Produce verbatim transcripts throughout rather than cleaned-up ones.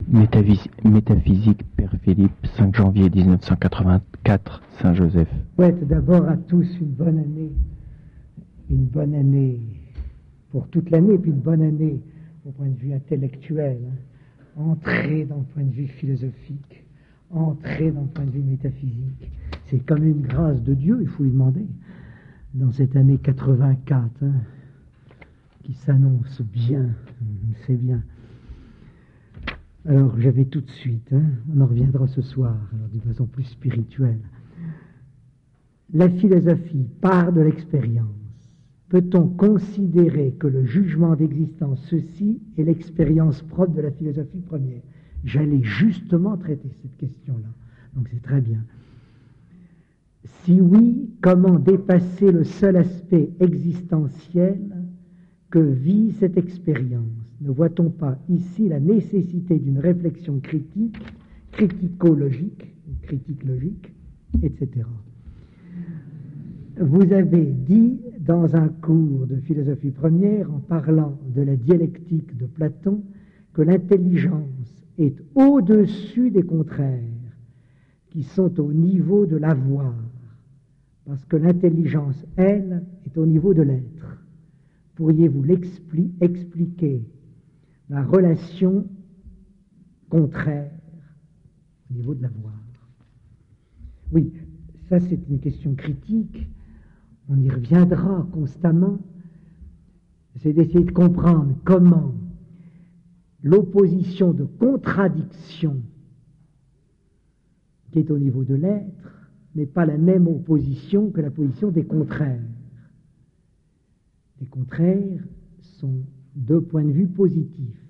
Métavis- Métaphysique, Père Philippe, cinq janvier mille neuf cent quatre-vingt-quatre, Saint-Joseph. Je souhaite d'abord à tous une bonne année, une bonne année pour toute l'année, et puis une bonne année au point de vue intellectuel, hein. Entrer dans le point de vue philosophique, entrer dans le point de vue métaphysique. C'est comme une grâce de Dieu, il faut lui demander, dans cette année quatre-vingt-quatre, hein, qui s'annonce bien, c'est bien. Alors, je vais tout de suite, hein, on en reviendra ce soir, alors d'une façon plus spirituelle. La philosophie part de l'expérience. Peut-on considérer que le jugement d'existence, ceci est l'expérience propre de la philosophie première? J'allais justement traiter cette question-là, donc c'est très bien. Si oui, comment dépasser le seul aspect existentiel que vit cette expérience? Ne voit-on pas ici la nécessité d'une réflexion critique, critico-logique, critique logique, et cetera. Vous avez dit dans un cours de philosophie première, en parlant de la dialectique de Platon, que l'intelligence est au-dessus des contraires qui sont au niveau de l'avoir, parce que l'intelligence, elle, est au niveau de l'être. Pourriez-vous l'expli- expliquer la relation contraire au niveau de l'avoir? Oui, ça c'est une question critique. On y reviendra constamment. C'est d'essayer de comprendre comment l'opposition de contradiction qui est au niveau de l'être n'est pas la même opposition que la position des contraires. Les contraires sont deux points de vue positifs.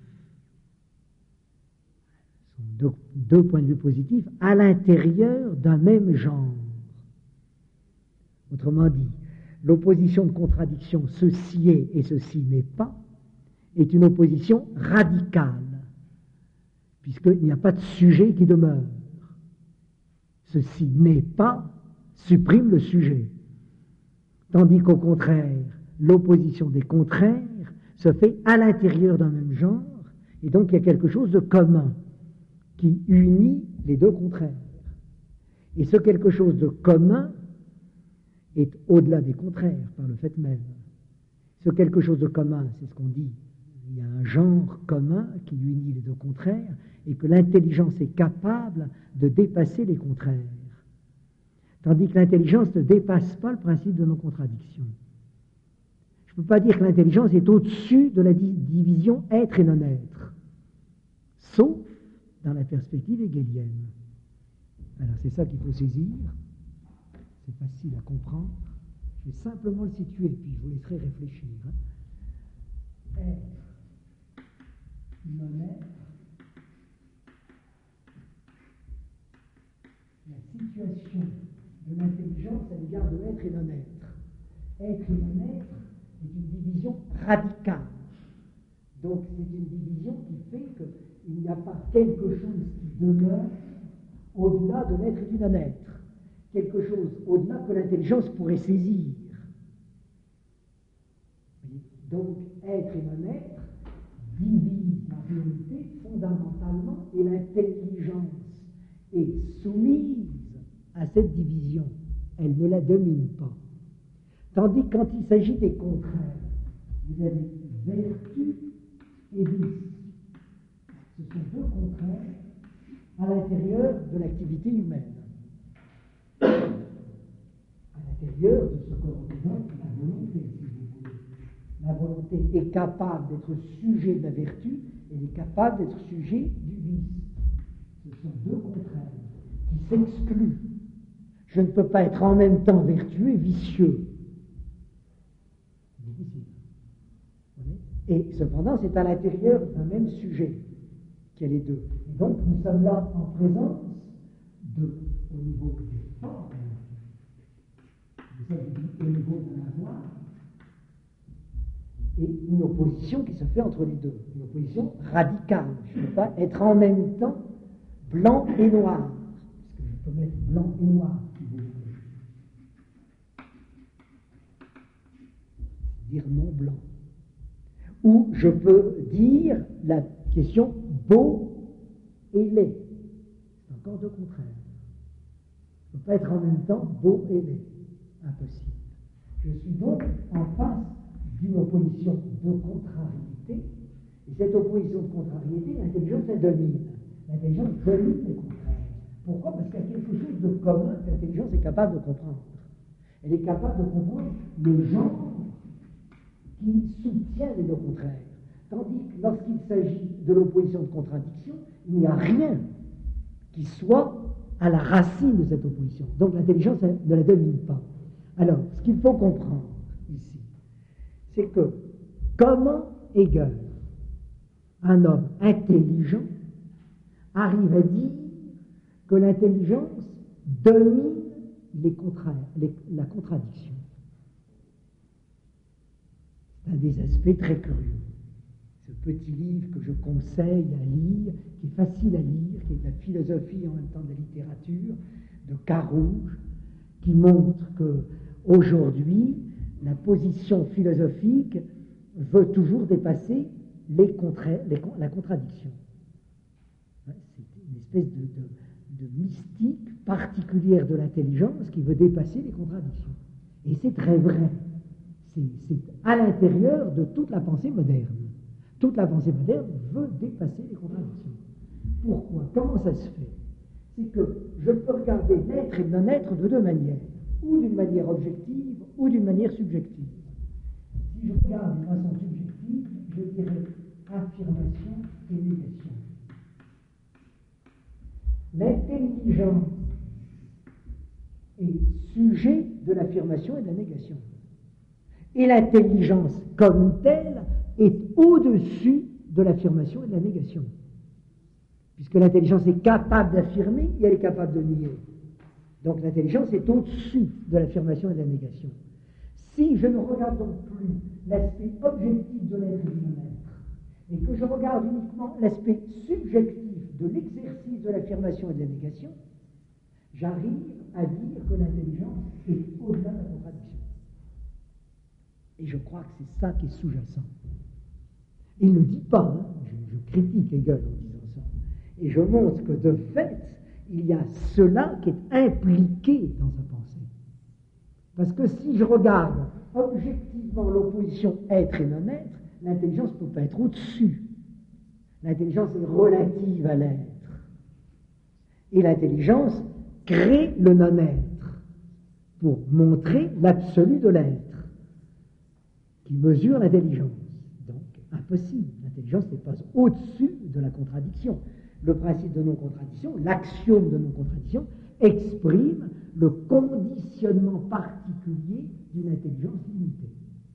Sont deux, deux points de vue positifs à l'intérieur d'un même genre. Autrement dit, l'opposition de contradiction, ceci est et ceci n'est pas, est une opposition radicale, puisqu'il n'y a pas de sujet qui demeure. Ceci n'est pas supprime le sujet. Tandis qu'au contraire, l'opposition des contraires se fait à l'intérieur d'un même genre, et donc il y a quelque chose de commun qui unit les deux contraires. Et ce quelque chose de commun est au-delà des contraires, par le fait même. Ce quelque chose de commun, c'est ce qu'on dit, il y a un genre commun qui unit les deux contraires, et que l'intelligence est capable de dépasser les contraires. Tandis que l'intelligence ne dépasse pas le principe de non-contradiction. Je ne peux pas dire que l'intelligence est au-dessus de la division être et non-être, sauf dans la perspective hegelienne. Alors c'est ça qu'il faut saisir. C'est facile à comprendre. Je vais simplement le situer, puis je vous laisserai réfléchir. Hein. Être, non-être, la situation de l'intelligence à l'égard de l'être et non-être. Être et non-être est une division radicale. Donc c'est une division qui fait qu'il n'y a pas quelque chose qui demeure au-delà de l'être et du non-être. Quelque chose au-delà que l'intelligence pourrait saisir. Donc, être et non-être divisent la réalité fondamentalement, et l'intelligence est soumise à cette division. Elle ne la domine pas. Tandis que quand il s'agit des contraires, vous avez vertu et vice. Ce sont deux contraires à l'intérieur de l'activité humaine. À l'intérieur de ce que représente la volonté, si vous voulez. La volonté est capable d'être sujet de la vertu, et elle est capable d'être sujet du vice. Ce sont deux contraires qui s'excluent. Je ne peux pas être en même temps vertueux et vicieux. C'est difficile. Et cependant, c'est à l'intérieur d'un même sujet qu'il y a les deux. Et donc, nous sommes là en présence de, au niveau des formes, au niveau de l'avoir, et une opposition qui se fait entre les deux, une opposition radicale. Je ne peux pas être en même temps blanc et noir, parce que je peux mettre blanc et noir, si vous voulez. Dire non blanc. Ou je peux dire la question beau et laid. C'est encore deux contraires. On ne peut pas être en même temps beau et laid. Impossible. Je suis donc en face d'une opposition de contrariété, et cette opposition de contrariété, l'intelligence la domine. L'intelligence domine les contraires. Pourquoi? Parce qu'il y a quelque chose de commun que l'intelligence est capable de comprendre. Elle est capable de comprendre le genre qui soutient les deux contraires. Tandis que lorsqu'il s'agit de l'opposition de contradiction, il n'y a rien qui soit à la racine de cette opposition. Donc l'intelligence ne la domine pas. Alors, ce qu'il faut comprendre ici, c'est que comment Hegel, un homme intelligent, arrive à dire que l'intelligence domine les contraires, les, la contradiction. C'est un des aspects très curieux. Ce petit livre que je conseille à lire, qui est facile à lire, qui est de la philosophie en même temps de la littérature, de Carouge, qui montre que aujourd'hui, la position philosophique veut toujours dépasser les contra- les, la contradiction. C'est une espèce de, de, de mystique particulière de l'intelligence qui veut dépasser les contradictions. Et c'est très vrai. C'est, c'est à l'intérieur de toute la pensée moderne. Toute la pensée moderne veut dépasser les contradictions. Pourquoi? Comment ça se fait? C'est que je peux regarder l'être et le non-être de deux manières, ou d'une manière objective, ou d'une manière subjective. Si je regarde d'une façon subjective, je dirais affirmation et négation. L'intelligence est sujet de l'affirmation et de la négation. Et l'intelligence comme telle est au-dessus de l'affirmation et de la négation. Puisque l'intelligence est capable d'affirmer et elle est capable de nier. Donc l'intelligence est au-dessus de l'affirmation et de la négation. Si je ne regarde donc plus l'aspect objectif de l'être et du non-être, et que je regarde uniquement l'aspect subjectif de l'exercice de l'affirmation et de la négation, j'arrive à dire que l'intelligence est au-delà de la contradiction. Et je crois que c'est ça qui est sous-jacent. Il ne dit pas, hein, je, je critique Hegel en disant ça, et je montre que de fait, il y a cela qui est impliqué dans sa pensée. Parce que si je regarde objectivement l'opposition être et non-être, l'intelligence ne peut pas être au-dessus. L'intelligence est relative à l'être. Et l'intelligence crée le non-être pour montrer l'absolu de l'être, qui mesure l'intelligence. Donc, impossible. L'intelligence n'est pas au-dessus de la contradiction. Le principe de non-contradiction, l'axiome de non-contradiction, exprime le conditionnement particulier d'une intelligence limitée.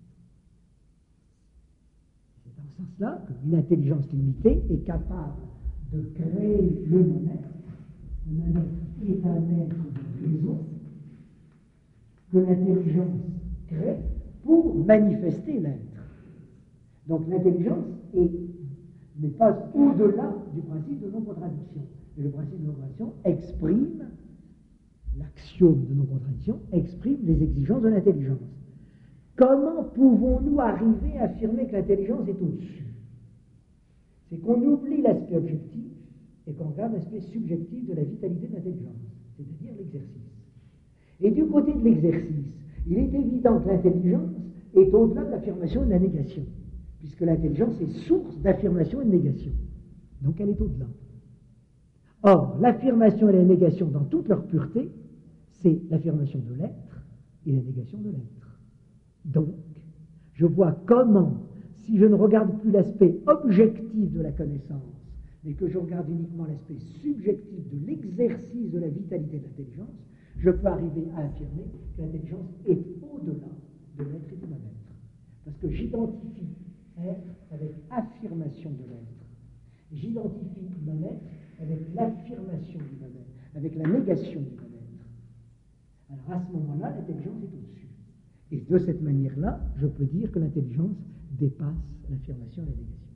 C'est dans ce sens-là qu'une intelligence limitée est capable de créer le non-être. Le non-être est un être de raison que l'intelligence crée pour manifester l'être. Donc l'intelligence est n'est pas au-delà du principe de non-contradiction. Et le principe de non-contradiction exprime, l'axiome de non-contradiction exprime les exigences de l'intelligence. Comment pouvons-nous arriver à affirmer que l'intelligence est au-dessus? C'est qu'on oublie l'aspect objectif et qu'on regarde l'aspect subjectif de la vitalité de l'intelligence, c'est-à-dire l'exercice. Et du côté de l'exercice, il est évident que l'intelligence est au-delà de l'affirmation et de la négation, puisque l'intelligence est source d'affirmation et de négation. Donc elle est au-delà. Or, l'affirmation et la négation dans toute leur pureté, c'est l'affirmation de l'être et la négation de l'être. Donc, je vois comment, si je ne regarde plus l'aspect objectif de la connaissance, mais que je regarde uniquement l'aspect subjectif de l'exercice de la vitalité de l'intelligence, je peux arriver à affirmer que l'intelligence est au-delà de l'être et du non-être. Parce que j'identifie être avec affirmation de l'être. J'identifie non-être avec l'affirmation du non-être, avec la négation du non-être. Alors à ce moment-là, l'intelligence est au-dessus. Et de cette manière-là, je peux dire que l'intelligence dépasse l'affirmation et la négation.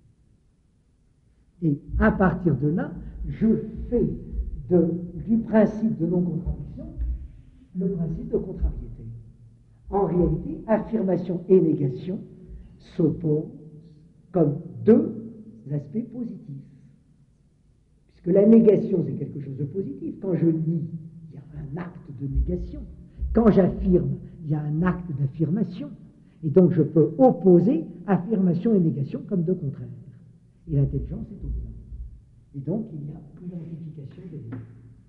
Et à partir de là, je fais de, du principe de non-contradiction le principe de contrariété. En réalité, affirmation et négation s'opposent comme deux aspects positifs. que la négation, c'est quelque chose de positif. Quand je nie, il y a un acte de négation. Quand j'affirme, il y a un acte d'affirmation. Et donc je peux opposer affirmation et négation comme deux contraires. Et l'intelligence est au bien. Et donc il y a identification des deux.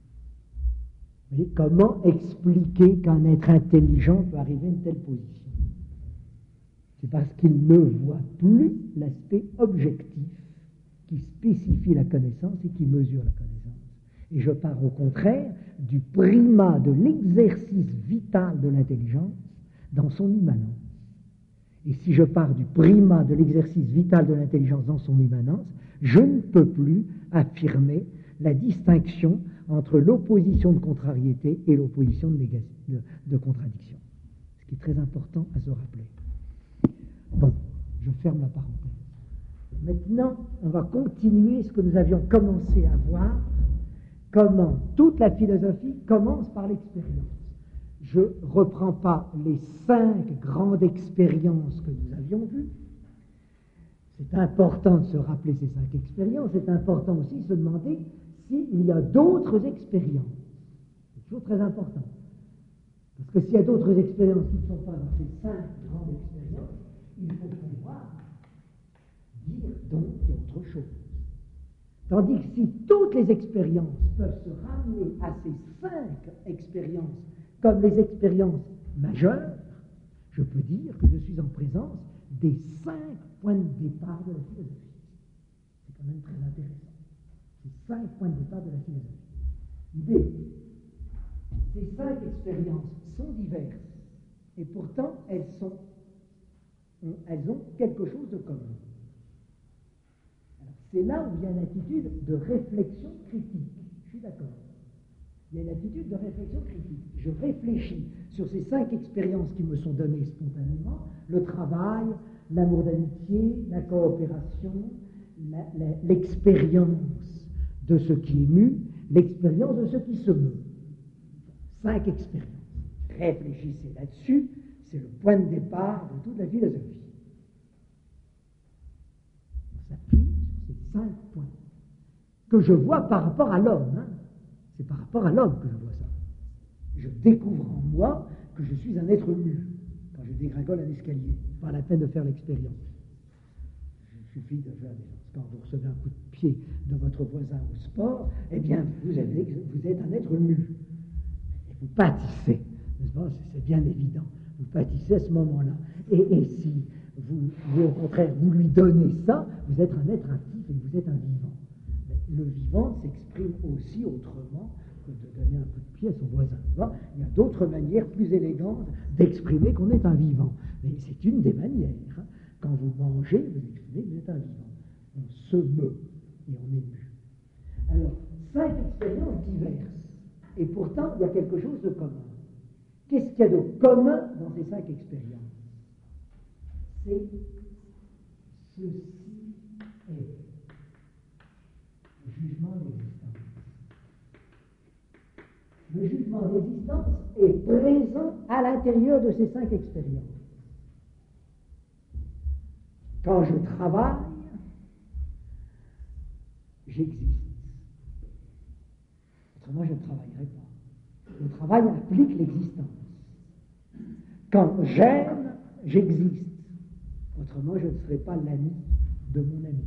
Mais comment expliquer qu'un être intelligent peut arriver à une telle position? C'est parce qu'il ne voit plus l'aspect objectif qui spécifie la connaissance et qui mesure la connaissance. Et je pars au contraire du primat de l'exercice vital de l'intelligence dans son immanence. Et si je pars du primat de l'exercice vital de l'intelligence dans son immanence, je ne peux plus affirmer la distinction entre l'opposition de contrariété et l'opposition de, de, de contradiction. Ce qui est très important à se rappeler. Bon, je ferme la parenthèse. Maintenant, on va continuer ce que nous avions commencé à voir, comment toute la philosophie commence par l'expérience. Je ne reprends pas les cinq grandes expériences que nous avions vues. C'est important de se rappeler ces cinq expériences. C'est important aussi de se demander s'il y a d'autres expériences. C'est toujours très important. Parce que s'il y a d'autres expériences qui ne sont pas dans ces cinq grandes expériences, il faut pouvoir dire donc qu'il y a autre chose. Tandis que si toutes les expériences peuvent se ramener à ces cinq expériences comme les expériences majeures, je peux dire que je suis en présence des cinq points de départ de la philosophie. C'est quand même très intéressant. Ces cinq points de départ de la philosophie. B. Ces cinq expériences sont diverses et pourtant elles, sont, elles ont quelque chose de commun. Alors, c'est là où il y a une attitude de réflexion critique. Je suis d'accord. Il y a une attitude de réflexion critique. Je réfléchis sur ces cinq expériences qui me sont données spontanément, le travail, l'amour d'amitié, la coopération, la, la, l'expérience de ce qui est mu, l'expérience de ce qui se meut. Cinq expériences. Réfléchissez là-dessus, c'est le point de départ de toute la philosophie. On s'appuie sur ces cinq points que je vois par rapport à l'homme. Hein. C'est par rapport à l'homme que je vois ça. Je découvre en moi que je suis un être mu quand je dégringole un escalier. Pas la peine de faire l'expérience. Il suffit de faire des choses. Quand vous recevez un coup de pied de votre voisin au sport, eh bien, vous, avez, vous êtes un être mu. Et vous pâtissez, n'est-ce pas? C'est bien évident. Vous pâtissez à ce moment-là. Et, et si vous, vous, au contraire, vous lui donnez ça, vous êtes un être actif et vous êtes un vivant. Le vivant s'exprime aussi autrement que de donner un coup de pied à son voisin. Il y a d'autres manières plus élégantes d'exprimer qu'on est un vivant. Mais c'est une des manières. Hein. Quand vous mangez, vous exprimez que vous êtes un vivant. On se meut et on est mu. Alors, cinq expériences diverses. Et pourtant, il y a quelque chose de commun. Qu'est-ce qu'il y a de commun dans ces cinq expériences? C'est ceci est. Jugement d'existence. Le jugement d'existence est présent à l'intérieur de ces cinq expériences. Quand je travaille, j'existe. Autrement, je ne travaillerai pas. Le travail implique l'existence. Quand j'aime, j'existe. Autrement, je ne serai pas l'ami de mon ami.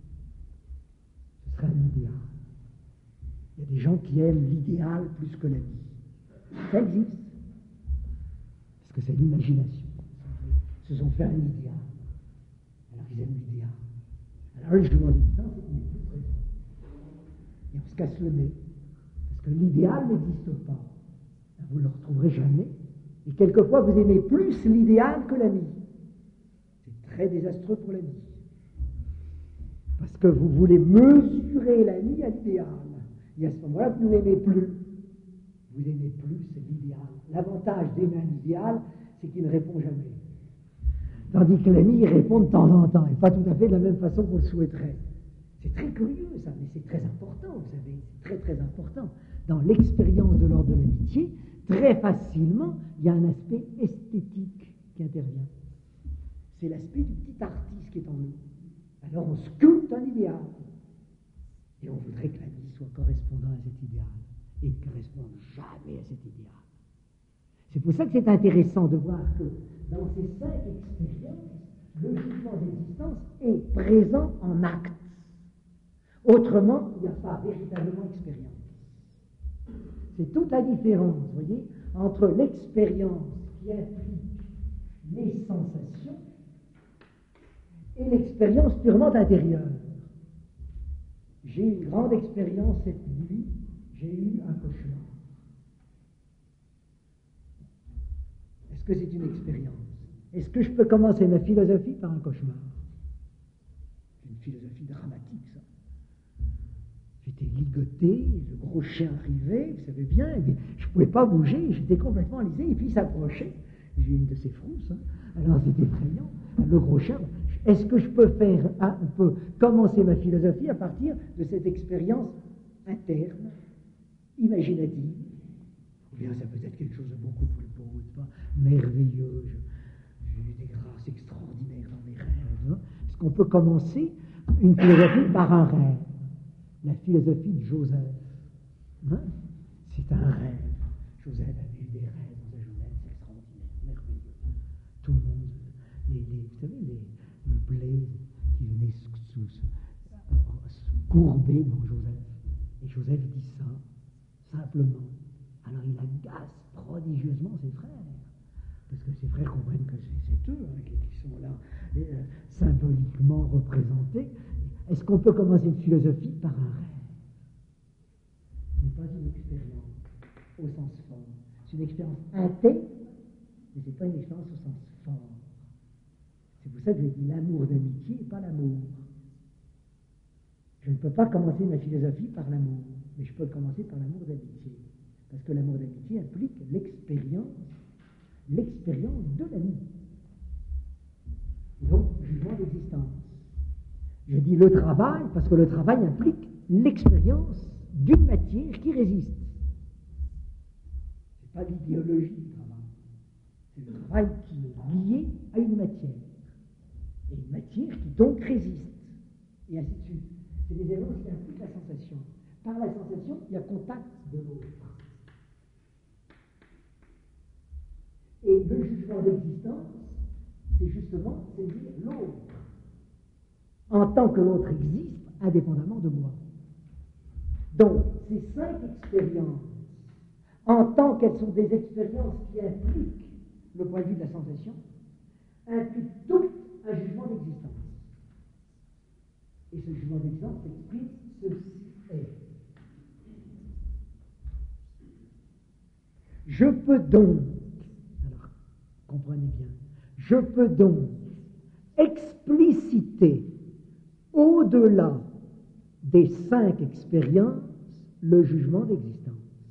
Ce serait un idéal. Il y a des gens qui aiment l'idéal plus que la vie. Ça existe. Parce que c'est l'imagination. Ils se sont fait un idéal. Alors ils aiment l'idéal. Alors le jugement d'existence, c'est qu'on n'est plus présent. Et on se casse le nez. Parce que l'idéal n'existe pas. Vous ne le retrouverez jamais. Et quelquefois, vous aimez plus l'idéal que l'ami. C'est très désastreux pour l'ami. Parce que vous voulez mesurer l'ami à l'idéal. Et à ce moment-là, vous ne l'aimez plus. Vous n'aimez plus, c'est l'idéal. L'avantage d'aimer un idéal, c'est qu'il ne répond jamais. Tandis que l'ami, il répond de temps en temps, et pas tout à fait de la même façon qu'on le souhaiterait. C'est très curieux, ça, mais c'est très important, vous savez, c'est très très important. Dans l'expérience de l'ordre de l'amitié, très facilement, il y a un aspect esthétique qui intervient. C'est l'aspect du petit artiste qui est en nous. Alors on sculpte un idéal. Et on voudrait que l'ami soit correspondant à cet idéal et ne correspondent jamais à cet idéal. C'est pour ça que c'est intéressant de voir que dans ces cinq expériences, le jugement d'existence est présent en acte. Autrement, il n'y a pas véritablement expérience. C'est toute la différence, vous voyez, entre l'expérience qui implique les sensations et l'expérience purement intérieure. J'ai eu une grande expérience cette nuit, j'ai eu un cauchemar. Est-ce que c'est une expérience? Est-ce que je peux commencer ma philosophie par un cauchemar? C'est une philosophie dramatique, ça. J'étais ligoté, le gros chien arrivait, vous savez bien, mais je ne pouvais pas bouger, j'étais complètement alisé, et puis il s'approchait. J'ai eu une de ces frousses, hein. Alors c'était effrayant. Le gros chien, est-ce que je peux faire, un peu, commencer ma philosophie à partir de cette expérience interne, imaginative? Ou bien ça peut être quelque chose de beaucoup plus beau, pas merveilleux. J'ai eu des grâces extraordinaires dans mes rêves. Hein. Est-ce qu'on peut commencer une philosophie par un rêve? La philosophie de Joseph, hein? C'est un rêve. Joseph avait eu des rêves dans sa jeunesse extraordinaires, merveilleux. Tout le monde, les, les, vous savez, les, le blé qui venait se, se, se, se courber devant Joseph. Et Joseph dit ça, simplement. Alors il agace prodigieusement ses frères. Parce que ses frères comprennent que c'est eux hein, qui, qui sont là, euh, symboliquement représentés. Est-ce qu'on peut commencer une philosophie par un rêve? Ce n'est pas une expérience au sens fort. C'est une expérience interne, mais ce n'est pas une expérience au sens fort. C'est pour ça que je dis l'amour d'amitié et pas l'amour. Je ne peux pas commencer ma philosophie par l'amour, mais je peux commencer par l'amour d'amitié. Parce que l'amour d'amitié implique l'expérience, l'expérience de l'ami. Donc, jugement d'existence. Je dis le travail parce que le travail implique l'expérience d'une matière qui résiste. Ce n'est pas l'idéologie du travail. C'est le travail qui est lié à une matière. Et une matière qui donc résiste. Et ainsi de suite. C'est des éléments qui impliquent la sensation. Par la sensation, il y a contact de l'autre. Et le jugement d'existence, c'est justement, c'est dire l'autre. En tant que l'autre existe, indépendamment de moi. Donc, ces cinq expériences, en tant qu'elles sont des expériences qui impliquent le point de vue de la sensation, impliquent tout un jugement d'existence. Et ce jugement d'existence exprime ceci est. Je peux donc, alors, comprenez bien, je peux donc expliciter au-delà des cinq expériences le jugement d'existence.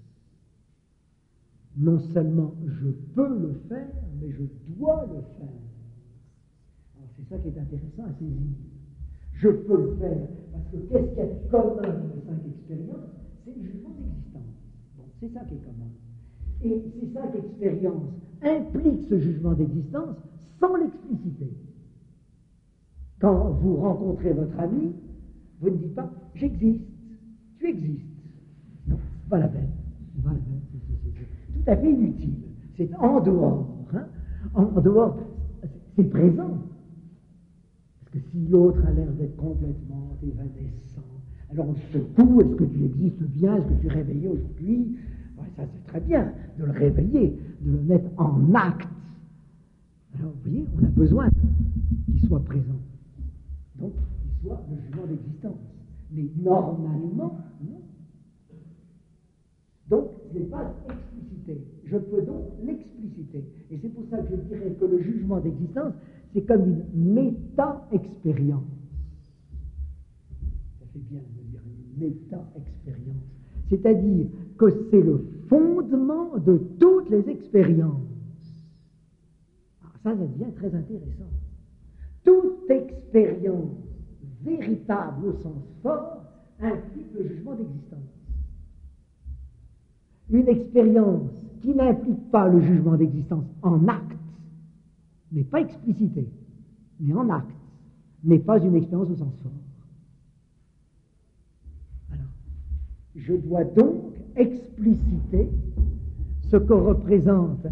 Non seulement je peux le faire, mais je dois le faire. Alors c'est ça qui est intéressant à saisir. Je peux le faire, parce que qu'est-ce qu'il y a de commun dans les cinq expériences? C'est le jugement d'existence. Bon, c'est ça qui est commun. Et ces cinq expériences impliquent ce jugement d'existence sans l'expliciter. Quand vous rencontrez votre ami, vous ne dites pas « j'existe »,« tu existes ». Non, c'est pas la peine. C'est pas la peine. C'est, c'est, c'est tout à fait inutile. C'est en dehors. Hein? En, en dehors, c'est présent. Parce que si l'autre a l'air d'être complètement évanescent, alors on le secoue, est-ce que tu existes bien, est-ce que tu es réveillé aujourd'hui? Ouais, ça c'est très bien de le réveiller, de le mettre en acte. Alors vous voyez, on a besoin qu'il soit présent. Donc, qu'il soit le jugement d'existence. Mais normalement, non. Donc, ce n'est pas explicité. Je peux donc l'expliciter. Et c'est pour ça que je dirais que le jugement d'existence, c'est comme une méta-expérience. Ça fait bien de dire une méta-expérience. C'est-à-dire que c'est le fondement de toutes les expériences. Alors ça, ça devient très intéressant. Toute expérience véritable au sens fort implique le jugement d'existence. Une expérience qui n'implique pas le jugement d'existence en acte, n'est pas explicité, mais en acte, n'est pas une expérience au sens fort. Alors, Je dois donc expliciter ce que représente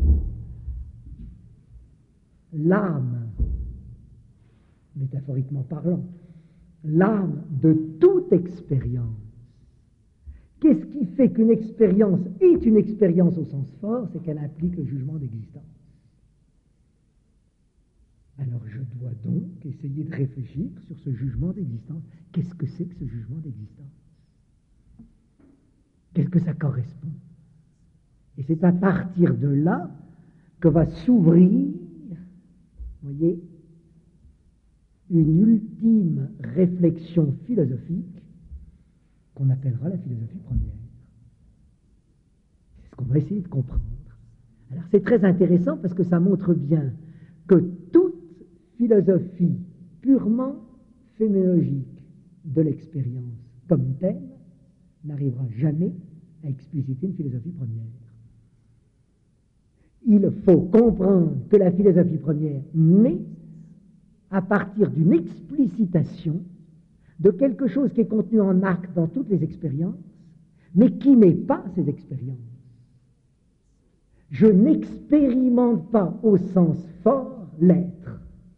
l'âme, métaphoriquement parlant, l'âme de toute expérience. Qu'est-ce qui fait qu'une expérience est une expérience au sens fort? C'est qu'elle implique le jugement d'existence. Alors je dois donc essayer de réfléchir sur ce jugement d'existence. Qu'est-ce que c'est que ce jugement d'existence? Qu'est-ce que ça correspond? Et c'est à partir de là que va s'ouvrir, vous voyez, une ultime réflexion philosophique qu'on appellera la philosophie première. C'est ce qu'on va essayer de comprendre. Alors c'est très intéressant parce que ça montre bien que toute philosophie purement phénoménologique de l'expérience comme telle n'arrivera jamais à expliciter une philosophie première. Il faut comprendre que la philosophie première naît à partir d'une explicitation de quelque chose qui est contenu en acte dans toutes les expériences, mais qui n'est pas ces expériences. Je n'expérimente pas au sens fort l'être,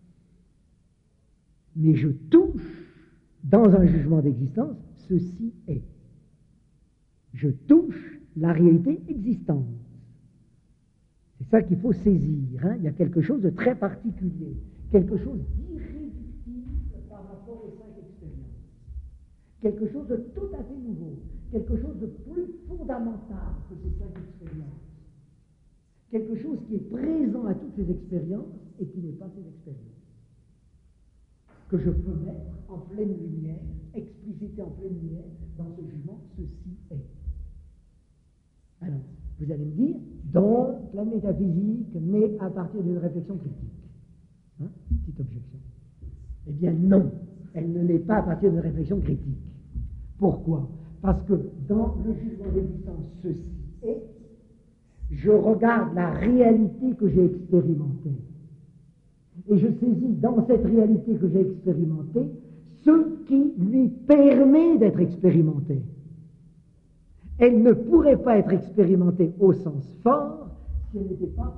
mais je touche dans un jugement d'existence, ceci est. Je touche la réalité existante. C'est ça qu'il faut saisir. Hein. Il y a quelque chose de très particulier, quelque chose d'irréductible par rapport aux cinq expériences, quelque chose de tout à fait nouveau, quelque chose de plus fondamental que ces cinq expériences, quelque chose qui est présent à toutes ces expériences et qui n'est pas ces expériences, que je peux mettre en pleine lumière, expliciter en pleine lumière dans ce jugement, ceci est. Alors, vous allez me dire, donc la métaphysique naît à partir d'une réflexion critique. Hein? Petite objection. Eh bien non, elle ne naît pas à partir d'une réflexion critique. Pourquoi? Parce que dans le jugement d'existence, ceci est, je regarde la réalité que j'ai expérimentée. Et je saisis dans cette réalité que j'ai expérimentée ce qui lui permet d'être expérimentée. Elle ne pourrait pas être expérimentée au sens fort si elle n'était pas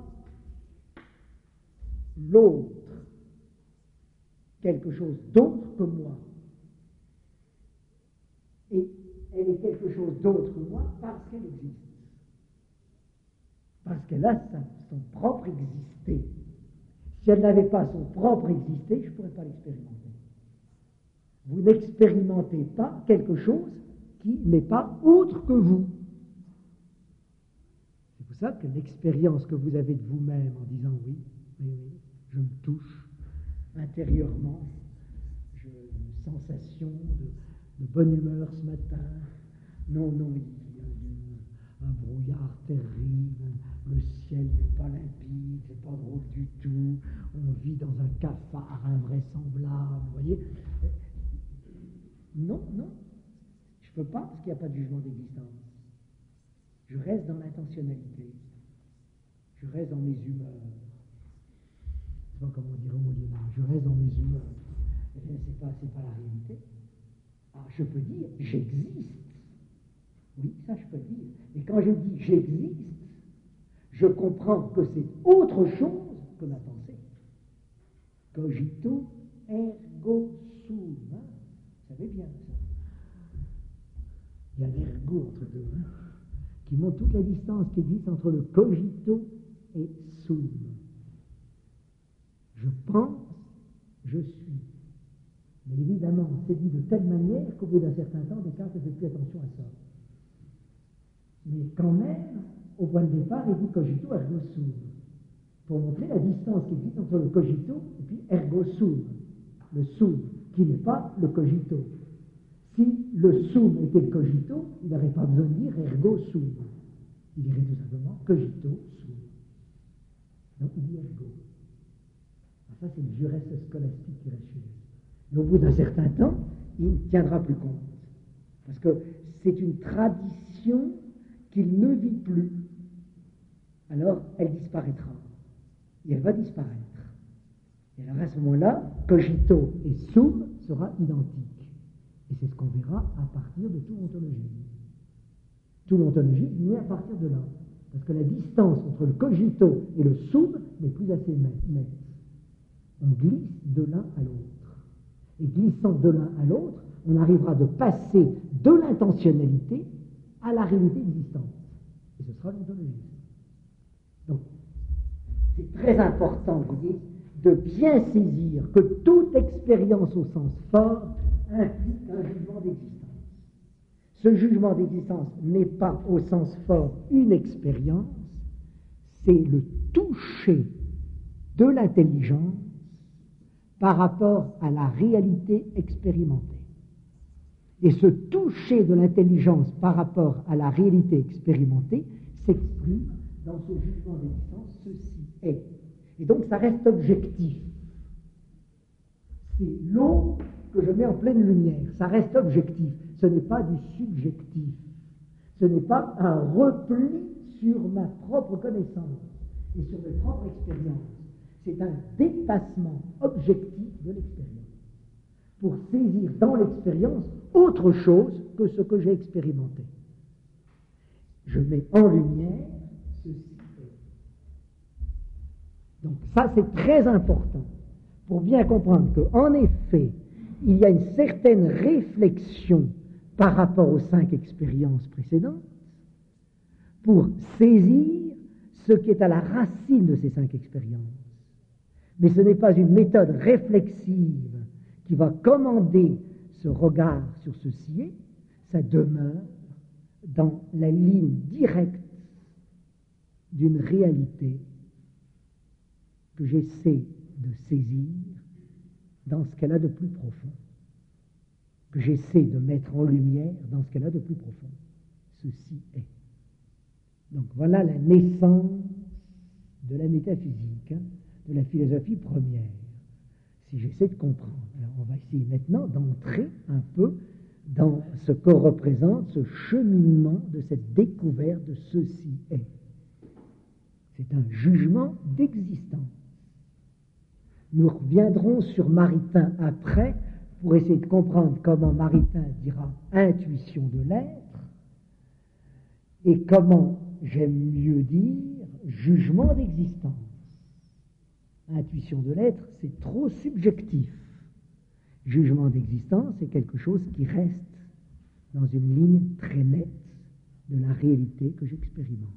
l'autre, quelque chose d'autre que moi. Et elle est quelque chose d'autre que moi parce qu'elle existe. Parce qu'elle a sa, son propre existé. Si elle n'avait pas son propre existé, je ne pourrais pas l'expérimenter. Vous n'expérimentez pas quelque chose qui n'est pas autre que vous. C'est pour ça que l'expérience que vous avez de vous-même en disant oui, oui, oui, je me touche intérieurement, j'ai une sensation de, de bonne humeur ce matin, non, non, il y a du, un brouillard terrible, le ciel n'est pas limpide, c'est pas drôle du tout, on vit dans un cafard invraisemblable, vous voyez. Non, non. Je ne peux pas parce qu'il n'y a pas de jugement d'existence. Je reste dans l'intentionnalité. Je reste dans mes humeurs. Je ne sais pas comment dire au Moyen-Âge. Je reste dans mes humeurs. Eh bien, ce n'est pas, c'est pas la réalité. Alors, je peux dire j'existe. Oui, ça, je peux le dire. Et quand je dis j'existe, je comprends que c'est autre chose que ma pensée. Cogito ergo sum. Hein? Vous savez bien ça. Il y a l'ergo entre deux, hein, qui montre toute la distance qui existe entre le cogito et sum. Je pense, je suis. Mais évidemment, c'est dit de telle manière qu'au bout d'un certain temps, Descartes ne fait plus attention à ça. Mais quand même, au point de départ, il dit cogito ergo sum, pour montrer la distance qui existe entre le cogito et puis ergo sum, le sum, qui n'est pas le cogito. Si le sum était le cogito, il n'aurait pas besoin de dire ergo sum. Il dirait tout simplement cogito sum. Donc il dit ergo. Ça, c'est le jureste scolastique qui reste chez lui. Mais au bout d'un certain temps, il ne tiendra plus compte. Parce que c'est une tradition qu'il ne vit plus. Alors, elle disparaîtra. Et elle va disparaître. Et alors, à ce moment-là, cogito et sum sera identique. Et c'est ce qu'on verra à partir de toute ontologie. Tout l'ontologisme naît à partir de là. Parce que la distance entre le cogito et le sub n'est plus assez nette. On glisse de l'un à l'autre. Et glissant de l'un à l'autre, on arrivera de passer de l'intentionnalité à la réalité existante. Et ce sera l'ontologisme. Donc, c'est très important, vous voyez, de bien saisir que toute expérience au sens fort implique un jugement d'existence. Ce jugement d'existence n'est pas au sens fort une expérience, c'est le toucher de l'intelligence par rapport à la réalité expérimentée. Et ce toucher de l'intelligence par rapport à la réalité expérimentée s'exprime dans ce jugement d'existence, ceci est. Et donc ça reste objectif. C'est l'eau que je mets en pleine lumière, ça reste objectif. Ce n'est pas du subjectif. Ce n'est pas un repli sur ma propre connaissance et sur mes propres expériences. C'est un dépassement objectif de l'expérience pour saisir dans l'expérience autre chose que ce que j'ai expérimenté. Je mets en lumière ceci. Donc ça, c'est très important pour bien comprendre qu'en effet, il y a une certaine réflexion par rapport aux cinq expériences précédentes pour saisir ce qui est à la racine de ces cinq expériences. Mais ce n'est pas une méthode réflexive qui va commander ce regard sur ceci, ça demeure dans la ligne directe d'une réalité que j'essaie de saisir dans ce qu'elle a de plus profond, que j'essaie de mettre en lumière dans ce qu'elle a de plus profond. Ceci est. Donc voilà la naissance de la métaphysique, hein, de la philosophie première, si j'essaie de comprendre. Alors on va essayer maintenant d'entrer un peu dans ce que représente ce cheminement de cette découverte de ceci est. C'est un jugement d'existence. Nous reviendrons sur Maritain après pour essayer de comprendre comment Maritain dira intuition de l'être et comment, j'aime mieux dire, jugement d'existence. Intuition de l'être, c'est trop subjectif. Jugement d'existence, c'est quelque chose qui reste dans une ligne très nette de la réalité que j'expérimente.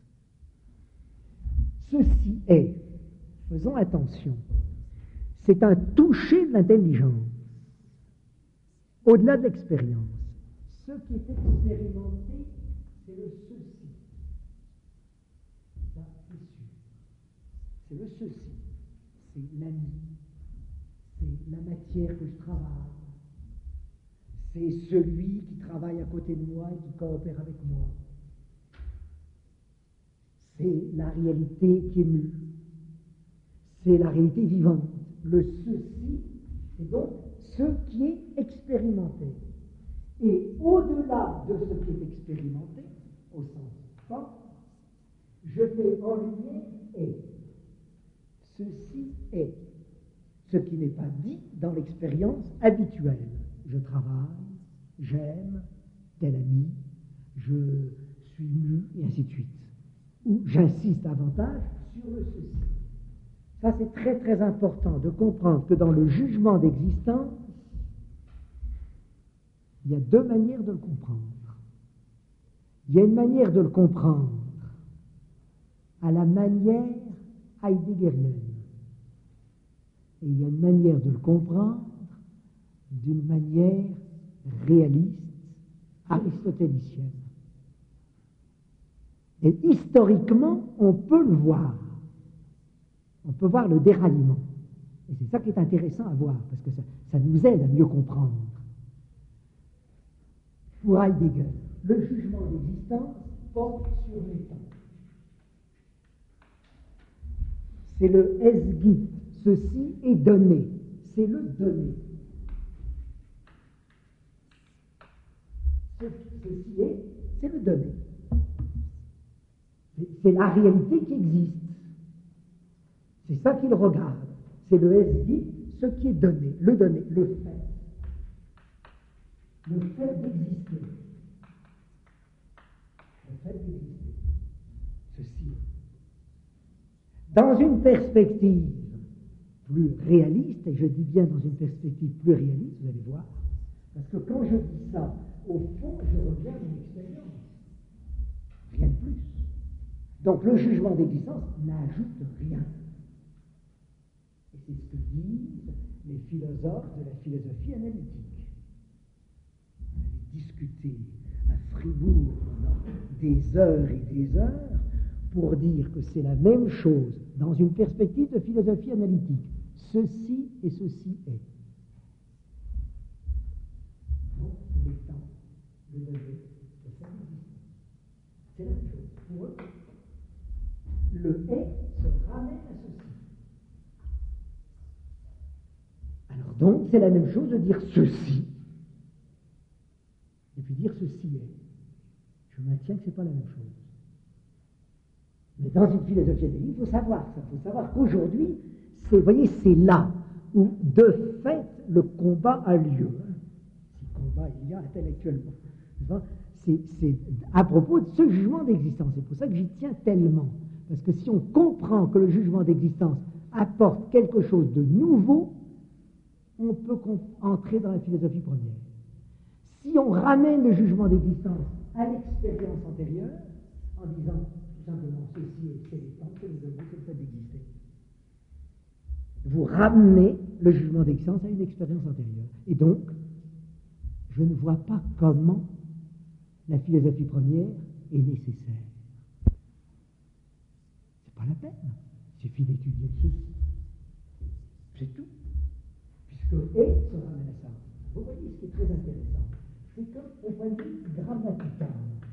Ceci est, faisons attention, c'est un toucher de l'intelligence, au-delà de l'expérience. Ce qui est expérimenté, c'est le ceci. Ça, c'est sûr. C'est le ceci. C'est l'ami. C'est la matière que je travaille. C'est celui qui travaille à côté de moi et qui coopère avec moi. C'est la réalité qui est mue. C'est la réalité vivante. Le ceci, c'est donc ce qui est expérimenté. Et au-delà de ce qui est expérimenté, au sens fort, je mets en lumière est. Ceci est. Ce qui n'est pas dit dans l'expérience habituelle. Je travaille, j'aime tel ami, je suis mu, et ainsi de suite. Ou j'insiste davantage sur le ceci. Ça, c'est très très important de comprendre que dans le jugement d'existence, il y a deux manières de le comprendre. Il y a une manière de le comprendre à la manière heideggerienne. Et il y a une manière de le comprendre d'une manière réaliste, aristotélicienne. Et historiquement, on peut le voir. On peut voir le déraillement. Et c'est ça qui est intéressant à voir, parce que ça, ça nous aide à mieux comprendre. Pour Heidegger, le jugement d'existence porte sur les temps. C'est le esgit. Ceci est donné. C'est le donné. Ce, ceci est, c'est le donné. C'est, c'est la réalité qui existe. C'est ça qu'il regarde. C'est le esgit, ce qui est donné, le donné, le fait. Le fait d'exister. le fait d'exister. Ceci. Dans une perspective plus réaliste, et je dis bien dans une perspective plus réaliste, vous allez voir, parce que quand je dis ça, au fond, je reviens à mon expérience. Rien de plus. Donc le jugement d'existence n'ajoute rien. Et c'est ce que disent les philosophes de la philosophie analytique. On avait discuté à Fribourg pendant des heures et des heures pour dire que c'est la même chose dans une perspective de philosophie analytique. Ceci et ceci est. Donc, l'étant, le degré, et ça existe. C'est la même chose. Pour eux, le est se ramène à ceci. Alors donc, c'est la même chose de dire ceci, et puis dire ceci est. Je maintiens que ce n'est pas la même chose. Mais dans une philosophie analytique, il faut savoir ça. Il faut savoir qu'aujourd'hui, c'est, vous voyez, c'est là où, de fait, le combat a lieu. Hein. Si combat il y a intellectuellement. C'est, c'est à propos de ce jugement d'existence. C'est pour ça que j'y tiens tellement. Parce que si on comprend que le jugement d'existence apporte quelque chose de nouveau, on peut entrer dans la philosophie première. Si on ramène le jugement d'existence à l'expérience antérieure, en disant tout simplement ceci est c'est l'étant, c'est le degré, c'est le fait d'exister, vous ramenez le jugement d'existence à une expérience antérieure. Et donc, je ne vois pas comment la philosophie première est nécessaire. C'est pas la peine. Il suffit d'étudier ceci. C'est tout. Puisque et se ramène à ça. Vous voyez ce qui est très intéressant, c'est qu'au point de vue grammatical,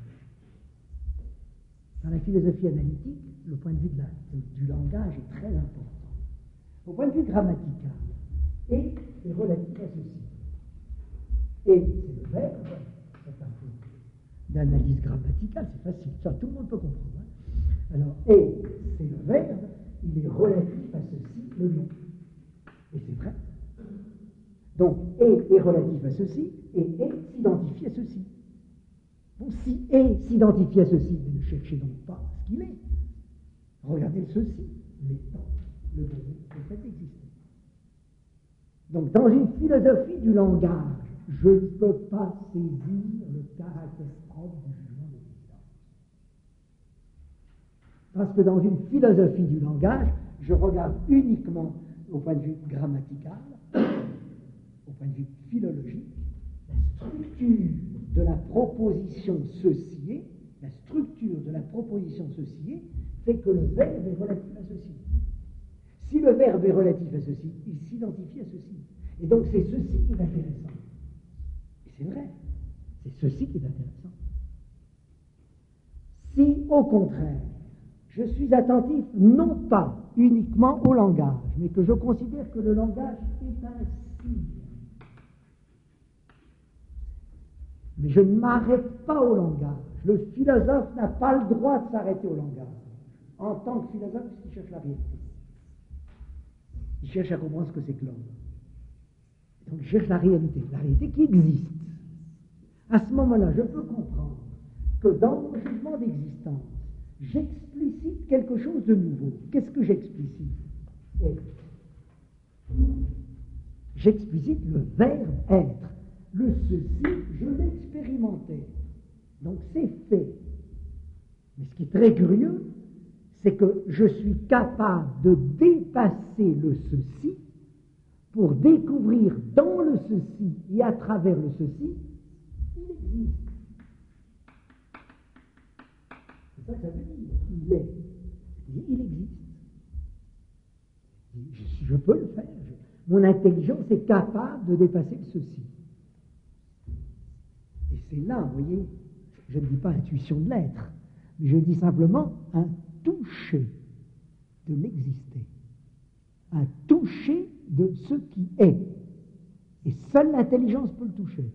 dans la philosophie analytique, le point de vue de la, du langage est très important. Au point de vue grammatical, et est relatif à ceci. Et c'est le verbe, c'est un peu d'analyse grammaticale, c'est facile, ça tout le monde peut comprendre. Hein. Alors, et c'est le verbe, il est relatif à ceci, le nom. Et c'est vrai. Donc, et est relatif à ceci, et et s'identifie à ceci. Bon, si et s'identifie à ceci, ne cherchez donc pas ce qu'il est. Regardez ceci, l'étant, le donné, le fait d'exister. Donc, dans une philosophie du langage, je ne peux pas saisir le caractère propre du jugement d'existence. Parce que dans une philosophie du langage, je regarde uniquement au point de vue grammatical, au point de vue philologique, la structure de la proposition ceci est, la structure de la proposition ceci est, fait que le verbe est relatif à ceci. Si le verbe est relatif à ceci, il s'identifie à ceci. Et donc c'est ceci qui est intéressant. Et c'est vrai, c'est ceci qui est intéressant. Si, au contraire, je suis attentif non pas uniquement au langage, mais que je considère que le langage est un signe, mais je ne m'arrête pas au langage. Le philosophe n'a pas le droit de s'arrêter au langage. En tant que philosophe, il cherche la réalité. Il cherche à comprendre ce que c'est que l'homme. Donc il cherche la réalité, la réalité qui existe. À ce moment-là, je peux comprendre que dans mon jugement d'existence, j'explicite quelque chose de nouveau. Qu'est-ce que j'explicite? J'explicite le verbe être. Le ceci, je l'expérimentais. Donc c'est fait. Mais ce qui est très curieux, c'est que je suis capable de dépasser le ceci pour découvrir dans le ceci et à travers le ceci, il existe. C'est ça que ça veut dire. Il est. Il existe. Je, je peux le faire. Je, mon intelligence est capable de dépasser le ceci. Et c'est là, vous voyez, je ne dis pas intuition de l'être, mais je dis simplement un toucher de l'exister, un toucher de ce qui est. Et seule l'intelligence peut le toucher.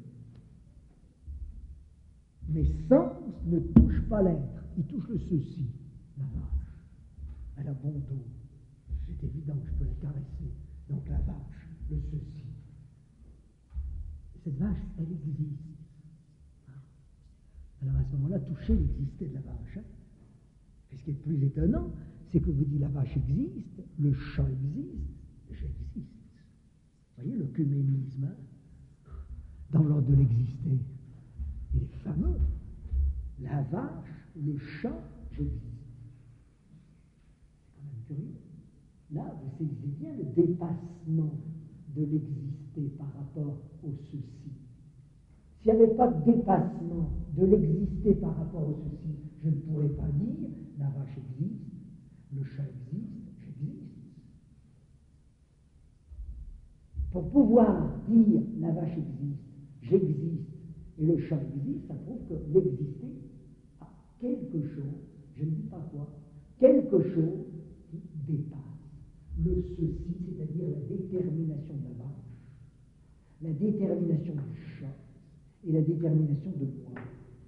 Mes sens ne touchent pas l'être, ils touchent le ceci, la vache. Elle a bon dos, c'est évident que je peux la caresser. Donc la vache, le ceci. Cette vache, elle existe. Alors à ce moment-là, touchez l'existé de la vache. Hein. Et ce qui est le plus étonnant, c'est que vous dites la vache existe, le chat existe, j'existe. Vous voyez l'œcuménisme hein, dans l'ordre de l'existé. Il est fameux. La vache, le chat, j'existe. C'est quand même curieux. Là, vous saisissez bien le dépassement de l'existé par rapport au ceci. S'il n'y avait pas de dépassement de l'existé par rapport au ceci, je ne pourrais pas dire la vache existe, le chat existe, j'existe. Pour pouvoir dire la vache existe, j'existe et le chat existe, ça prouve que l'existé a quelque chose, je ne dis pas quoi, quelque chose qui dépasse le ceci, c'est-à-dire la détermination de la vache, la détermination du chat et la détermination de moi.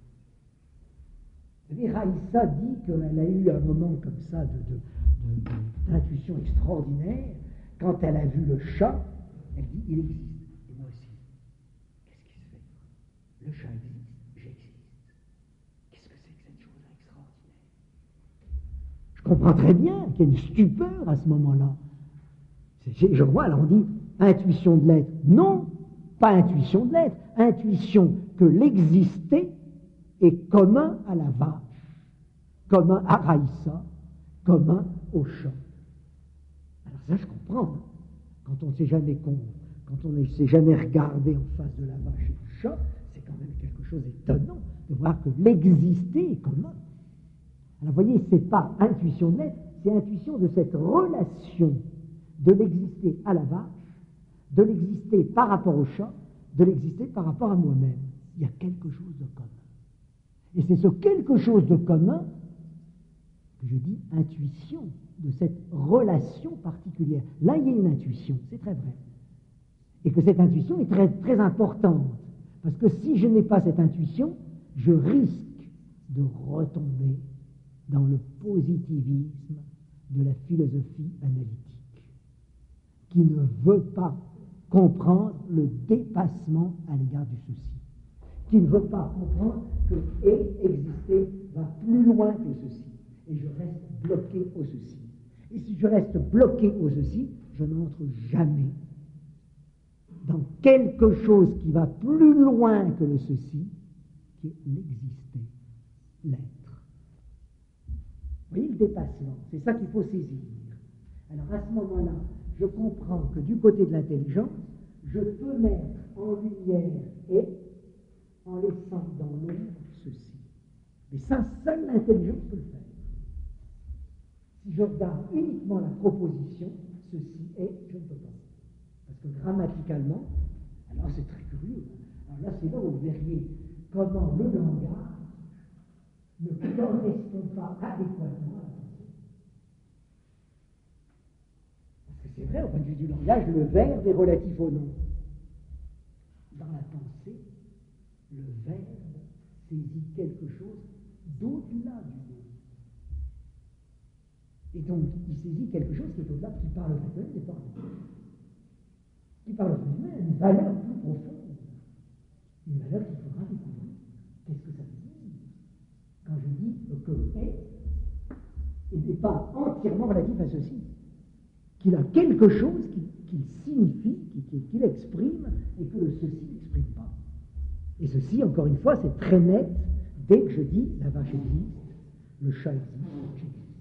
Vous savez, Raïssa dit qu'elle a eu un moment comme ça de, de, de, de, d'intuition extraordinaire. Quand elle a vu le chat, elle dit, il existe. Et moi aussi. Qu'est-ce qui se fait? Le chat existe, j'existe. Qu'est-ce que c'est que cette chose extraordinaire? Je comprends très bien qu'il y a une stupeur à ce moment-là. C'est, je vois, alors on dit, intuition de l'être. Non, pas intuition de l'être. Intuition que l'existé est commun à la vache, commun à Raïssa, commun au chat. Alors ça, je comprends. Hein. Quand on ne s'est jamais con, quand on ne s'est jamais regardé en face de la vache et du chat, c'est quand même quelque chose d'étonnant de voir que l'existé est commun. Alors vous voyez, ce n'est pas intuition de l'être, c'est intuition de cette relation de l'existé à la vache, de l'existé par rapport au chat, de l'exister par rapport à moi-même. Il y a quelque chose de commun. Et c'est ce quelque chose de commun que je dis intuition, de cette relation particulière. Là, il y a une intuition, c'est très vrai. Et que cette intuition est très, très importante. Parce que si je n'ai pas cette intuition, je risque de retomber dans le positivisme de la philosophie analytique, qui ne veut pas comprendre le dépassement à l'égard du souci, qui ne veut pas comprendre que et exister va plus loin que ceci, et je reste bloqué au ceci. Et si je reste bloqué au ceci, je n'entre jamais dans quelque chose qui va plus loin que le ceci, qui est l'exister, l'être. Vous voyez le dépassement, c'est ça qu'il faut saisir. Alors à ce moment-là, je comprends que du côté de l'intelligence, je peux mettre en lumière et en laissant dans l'ombre ceci. Mais ça, seule l'intelligence peut le faire. Si je regarde uniquement la proposition, ceci est, je ne peux pas. Parce que grammaticalement, alors c'est très curieux. Alors là, c'est là où vous verriez comment le langage ne correspond pas adéquatement à la pensée. Parce que c'est vrai, au point de vue du langage, le verbe est relatif au nom. Dans la pensée, le verbe saisit quelque chose d'au-delà du nom. Et donc, il saisit quelque chose qui est au-delà, qui parle vraiment des paroles. Qui parle vraiment d'une valeur plus profonde. Une valeur qu'il faudra découvrir. Qu'est-ce que ça veut dire? Quand je dis que est, il n'est pas entièrement relatif à ceci. Qu'il a quelque chose qu'il, qu'il signifie, qu'il, qu'il exprime, et que le ceci n'exprime pas. Et ceci, encore une fois, c'est très net dès que je dis la vache existe, le chat existe, j'existe.